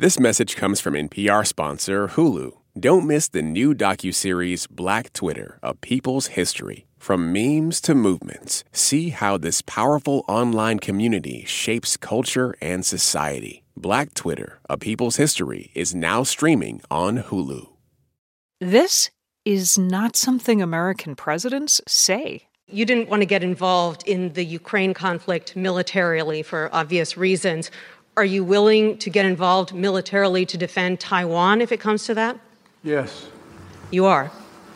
This message comes from NPR sponsor Hulu. Don't miss the new docuseries Black Twitter, A People's History. From memes to movements, see how this powerful online community shapes culture and society. Black Twitter, A People's History is now streaming on Hulu. This is not something American presidents say. You didn't want to get involved in the Ukraine conflict militarily for obvious reasons. Are you willing to get involved militarily to defend Taiwan if it comes to that? Yes. You are?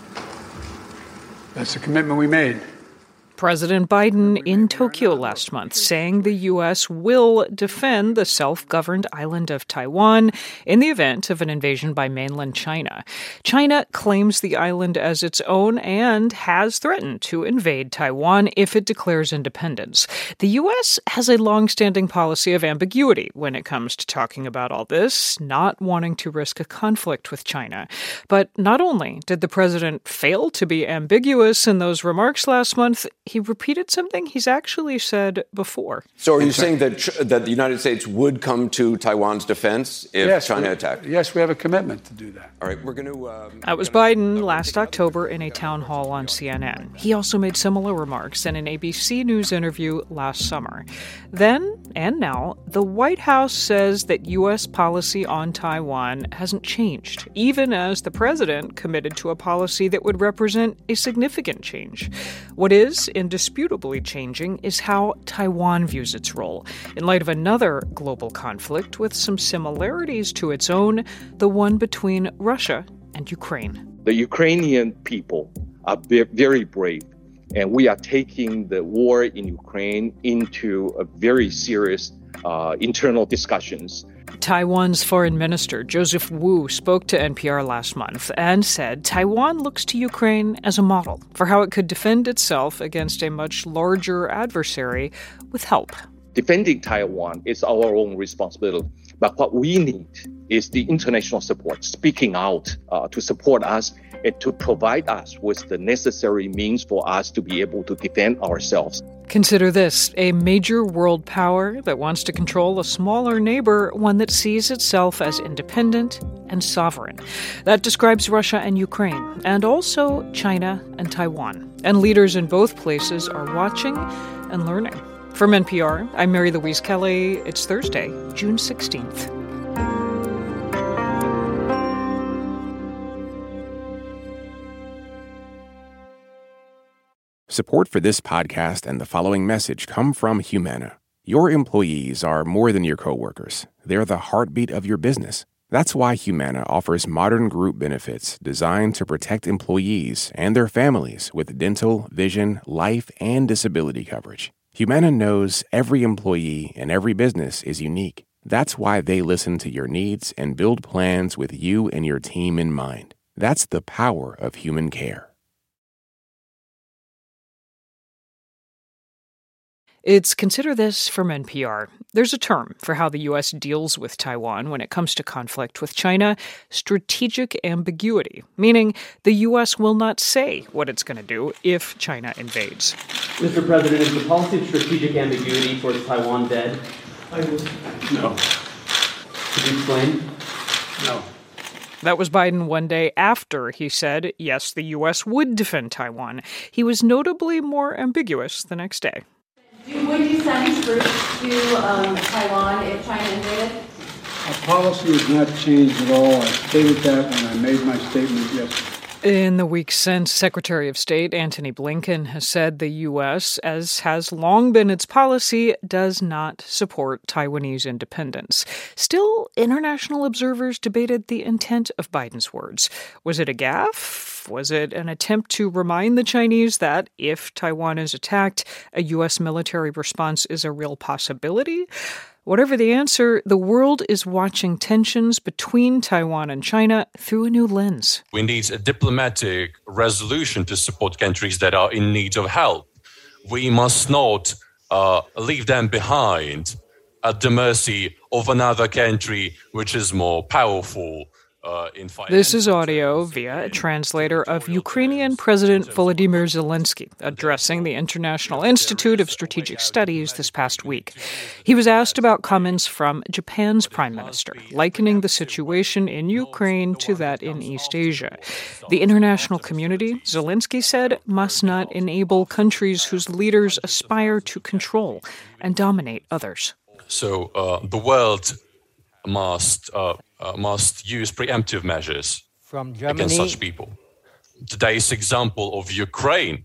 That's the commitment we made. President Biden in Tokyo last month saying the U.S. will defend the self-governed island of Taiwan in the event of an invasion by mainland China. China claims the island as its own and has threatened to invade Taiwan if it declares independence. The U.S. has a long-standing policy of ambiguity when it comes to talking about all this, not wanting to risk a conflict with China. But not only did the president fail to be ambiguous in those remarks last month, he repeated something he's actually said before. So are you saying that the United States would come to Taiwan's defense if China attacked? Yes, we have a commitment to do that. All right, we're going to... That was Biden last October in a town hall on CNN. He also made similar remarks in an ABC News interview last summer. Then, and now, the White House says that U.S. policy on Taiwan hasn't changed, even as the president committed to a policy that would represent a significant change. What is indisputably changing is how Taiwan views its role, in light of another global conflict with some similarities to its own, the one between Russia and Ukraine. The Ukrainian people are very brave, and we are taking the war in Ukraine into a very serious internal discussions. Taiwan's Foreign Minister Joseph Wu spoke to NPR last month and said Taiwan looks to Ukraine as a model for how it could defend itself against a much larger adversary with help. Defending Taiwan is our own responsibility, but what we need is the international support, speaking out to support us and to provide us with the necessary means for us to be able to defend ourselves. Consider this, a major world power that wants to control a smaller neighbor, one that sees itself as independent and sovereign. That describes Russia and Ukraine, and also China and Taiwan. And leaders in both places are watching and learning. From NPR, I'm Mary Louise Kelly. It's Thursday, June 16th. Support for this podcast and the following message come from Humana. Your employees are more than your coworkers. They're the heartbeat of your business. That's why Humana offers modern group benefits designed to protect employees and their families with dental, vision, life, and disability coverage. Humana knows every employee and every business is unique. That's why they listen to your needs and build plans with you and your team in mind. That's the power of human care. It's Consider This from NPR. There's a term for how the U.S. deals with Taiwan when it comes to conflict with China, strategic ambiguity, meaning the U.S. will not say what it's going to do if China invades. Mr. President, is the policy of strategic ambiguity towards Taiwan dead? No. Could you explain? No. That was Biden one day after he said, yes, the U.S. would defend Taiwan. He was notably more ambiguous the next day. Would you send troops to Taiwan if China invaded? Our policy has not changed at all. I stated that when I made my statement yesterday. In the weeks since, Secretary of State Antony Blinken has said the U.S., as has long been its policy, does not support Taiwanese independence. Still, international observers debated the intent of Biden's words. Was it a gaffe? Was it an attempt to remind the Chinese that if Taiwan is attacked, a U.S. military response is a real possibility? Whatever the answer, the world is watching tensions between Taiwan and China through a new lens. We need a diplomatic resolution to support countries that are in need of help. We must not leave them behind at the mercy of another country which is more powerful This is audio via a translator of Ukrainian President Volodymyr Zelensky addressing the International Institute of Strategic Studies this past week. He was asked about comments from Japan's prime minister, likening the situation in Ukraine to that in East Asia. The international community, Zelensky said, must not enable countries whose leaders aspire to control and dominate others. So the world must use preemptive measures against such people. Today's example of Ukraine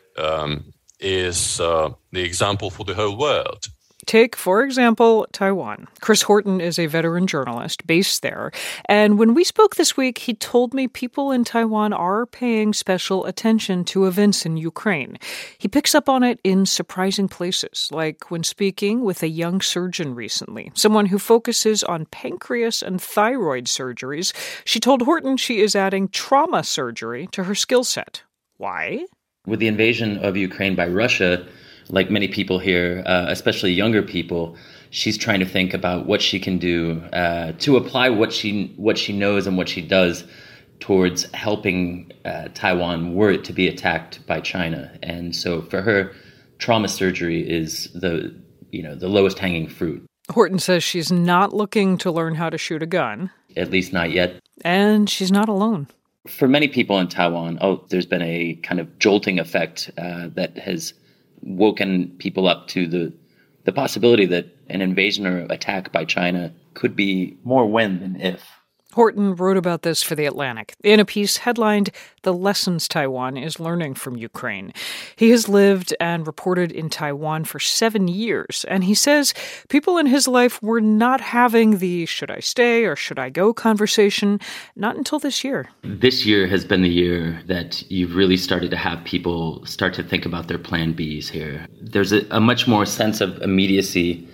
is the example for the whole world. Take, for example, Taiwan. Chris Horton is a veteran journalist based there. And when we spoke this week, he told me people in Taiwan are paying special attention to events in Ukraine. He picks up on it in surprising places, like when speaking with a young surgeon recently, someone who focuses on pancreas and thyroid surgeries. She told Horton she is adding trauma surgery to her skill set. Why? With the invasion of Ukraine by Russia, like many people here, especially younger people, she's trying to think about what she can do to apply what she knows and what she does towards helping Taiwan were it to be attacked by China. And so for her, trauma surgery is the lowest hanging fruit. Horton says she's not looking to learn how to shoot a gun. At least not yet. And she's not alone. For many people in Taiwan, there's been a kind of jolting effect that has woken people up to the possibility that an invasion or attack by China could be more when than if. Horton wrote about this for The Atlantic in a piece headlined "The Lessons Taiwan is Learning from Ukraine." He has lived and reported in Taiwan for 7 years, and he says people in his life were not having the should I stay or should I go conversation, not until this year. This year has been the year that you've really started to have people start to think about their plan Bs here. There's a much more sense of immediacy,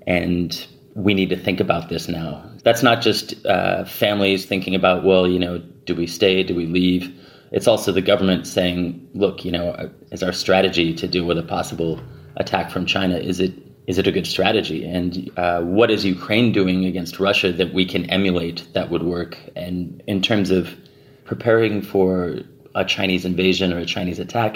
and we need to think about this now. That's not just families thinking about, do we stay, do we leave? It's also the government saying, look, is our strategy to deal with a possible attack from China, is it a good strategy? And what is Ukraine doing against Russia that we can emulate that would work? And in terms of preparing for a Chinese invasion or a Chinese attack,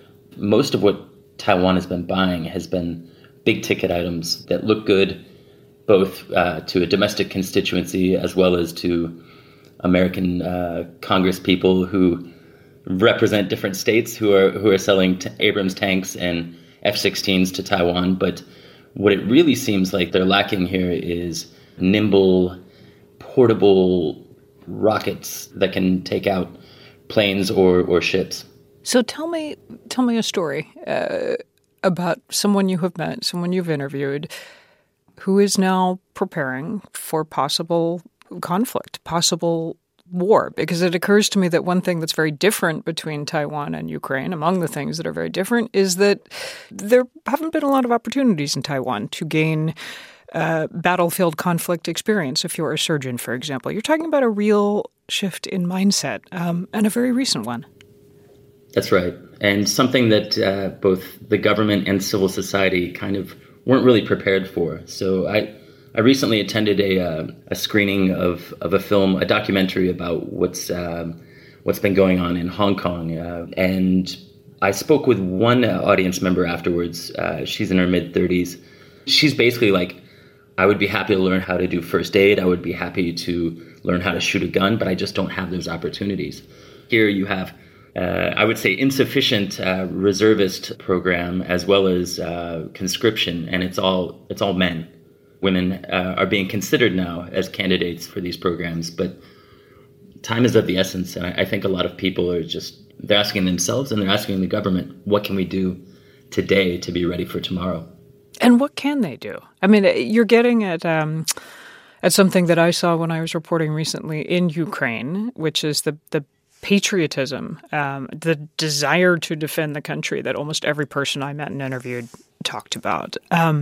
most of what Taiwan has been buying has been big ticket items that look good, both to a domestic constituency as well as to American Congress people who represent different states who are selling Abrams tanks and F-16s to Taiwan. But what it really seems like they're lacking here is nimble, portable rockets that can take out planes or ships. So tell me a story about someone you have met, someone you've interviewed, who is now preparing for possible conflict, possible war. Because it occurs to me that one thing that's very different between Taiwan and Ukraine, among the things that are very different, is that there haven't been a lot of opportunities in Taiwan to gain battlefield conflict experience if you're a surgeon, for example. You're talking about a real shift in mindset, and a very recent one. That's right. And something that both the government and civil society kind of weren't really prepared for. So I recently attended a screening of a film, a documentary about what's been going on in Hong Kong. And I spoke with one audience member afterwards. She's in her mid-30s. She's basically like, I would be happy to learn how to do first aid. I would be happy to learn how to shoot a gun, but I just don't have those opportunities. Here you have I would say insufficient reservist program as well as conscription, and it's all men. Women are being considered now as candidates for these programs, but time is of the essence, and I think a lot of people are they're asking themselves and they're asking the government, what can we do today to be ready for tomorrow? And what can they do? I mean, you're getting at something that I saw when I was reporting recently in Ukraine, which is the patriotism, the desire to defend the country that almost every person I met and interviewed talked about.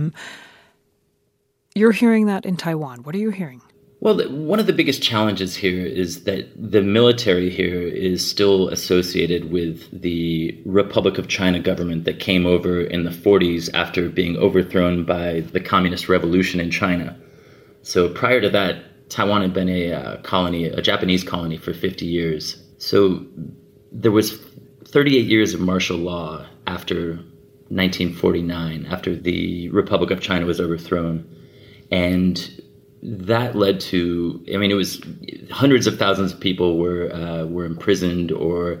You're hearing that in Taiwan. What are you hearing? Well, one of the biggest challenges here is that the military here is still associated with the Republic of China government that came over in the 40s after being overthrown by the Communist Revolution in China. So prior to that, Taiwan had been a Japanese colony for 50 years. So there was 38 years of martial law after 1949, after the Republic of China was overthrown. And that led to, it was hundreds of thousands of people were imprisoned or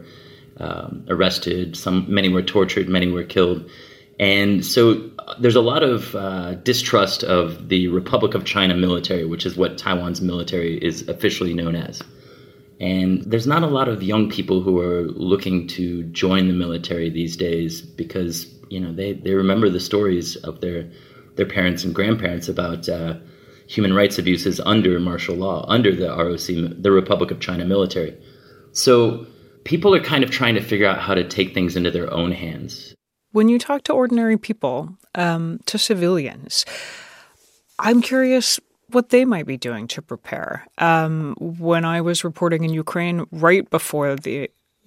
arrested. Many were tortured, many were killed. And so there's a lot of distrust of the Republic of China military, which is what Taiwan's military is officially known as. And there's not a lot of young people who are looking to join the military these days because, they remember the stories of their parents and grandparents about human rights abuses under martial law, under the ROC, the Republic of China military. So people are kind of trying to figure out how to take things into their own hands. When you talk to ordinary people, to civilians, I'm curious what they might be doing to prepare. When I was reporting in Ukraine right before the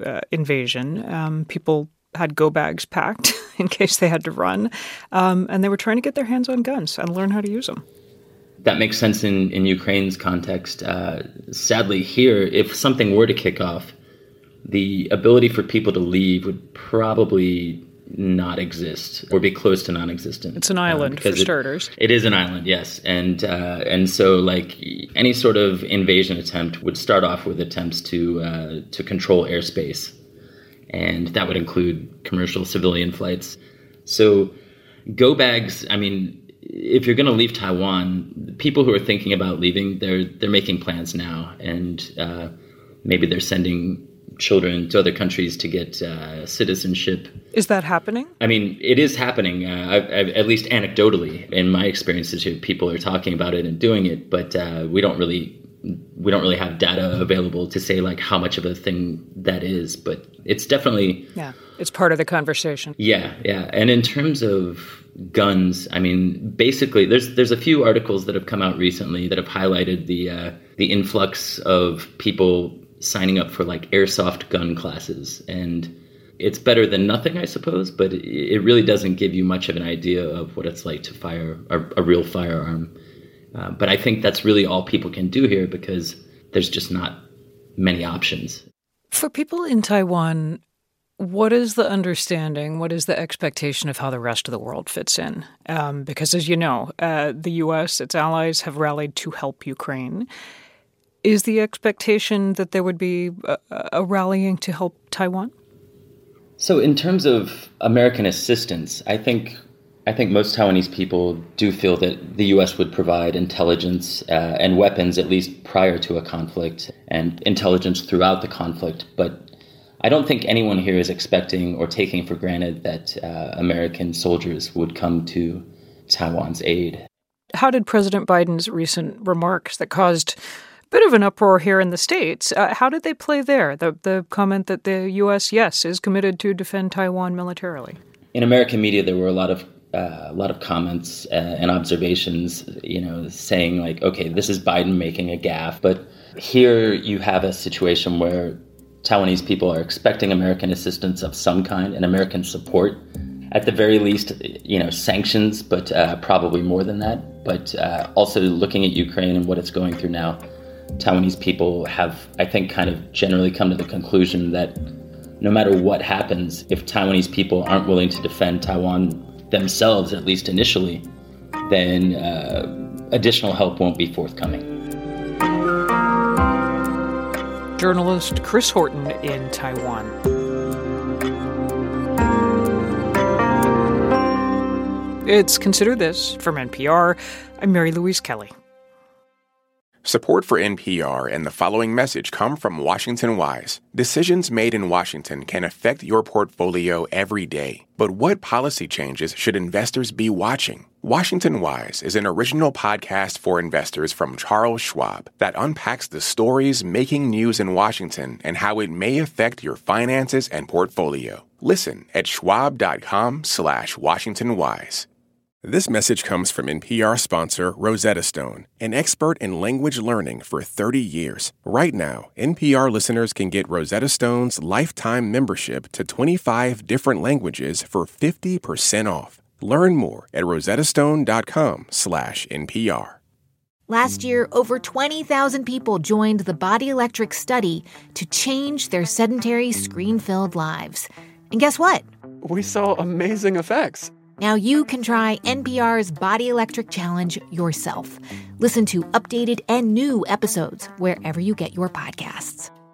invasion, people had go bags packed in case they had to run, and they were trying to get their hands on guns and learn how to use them. That makes sense in Ukraine's context. Sadly, here, if something were to kick off, the ability for people to leave would probably not exist or be close to non-existent. It's an island for starters. It is an island, yes. And so like any sort of invasion attempt would start off with attempts to control airspace. And that would include commercial civilian flights. So go bags, if you're going to leave Taiwan, people who are thinking about leaving, they're making plans now. And maybe they're sending children to other countries to get citizenship. Is that happening? It is happening, at least anecdotally. In my experiences here, people are talking about it and doing it, but we don't really have data available to say like how much of a thing that is. But it's definitely... Yeah, it's part of the conversation. Yeah. And in terms of guns, basically there's a few articles that have come out recently that have highlighted the influx of people signing up for like airsoft gun classes. And it's better than nothing, I suppose, but it really doesn't give you much of an idea of what it's like to fire a real firearm. But I think that's really all people can do here because there's just not many options. For people in Taiwan, what is the understanding, what is the expectation of how the rest of the world fits in? Because as you know, the U.S., its allies have rallied to help Ukraine. Is the expectation that there would be a rallying to help Taiwan? So in terms of American assistance, I think most Taiwanese people do feel that the U.S. would provide intelligence and weapons, at least prior to a conflict, and intelligence throughout the conflict. But I don't think anyone here is expecting or taking for granted that American soldiers would come to Taiwan's aid. How did President Biden's recent remarks that caused a bit of an uproar here in the States, how did they play there? The comment that the U.S., yes, is committed to defend Taiwan militarily. In American media, there were a lot of comments and observations, saying like, okay, this is Biden making a gaffe. But here you have a situation where Taiwanese people are expecting American assistance of some kind and American support. At the very least, sanctions, but probably more than that. But also looking at Ukraine and what it's going through now, Taiwanese people have, I think, kind of generally come to the conclusion that no matter what happens, if Taiwanese people aren't willing to defend Taiwan themselves, at least initially, then additional help won't be forthcoming. Journalist Chris Horton in Taiwan. It's Consider This from NPR. I'm Mary Louise Kelly. Support for NPR and the following message come from Washington Wise. Decisions made in Washington can affect your portfolio every day. But what policy changes should investors be watching? Washington Wise is an original podcast for investors from Charles Schwab that unpacks the stories making news in Washington and how it may affect your finances and portfolio. Listen at schwab.com/WashingtonWise. This message comes from NPR sponsor Rosetta Stone, an expert in language learning for 30 years. Right now, NPR listeners can get Rosetta Stone's lifetime membership to 25 different languages for 50% off. Learn more at rosettastone.com/NPR. Last year, over 20,000 people joined the Body Electric study to change their sedentary, screen-filled lives. And guess what? We saw amazing effects. Now you can try NPR's Body Electric Challenge yourself. Listen to updated and new episodes wherever you get your podcasts.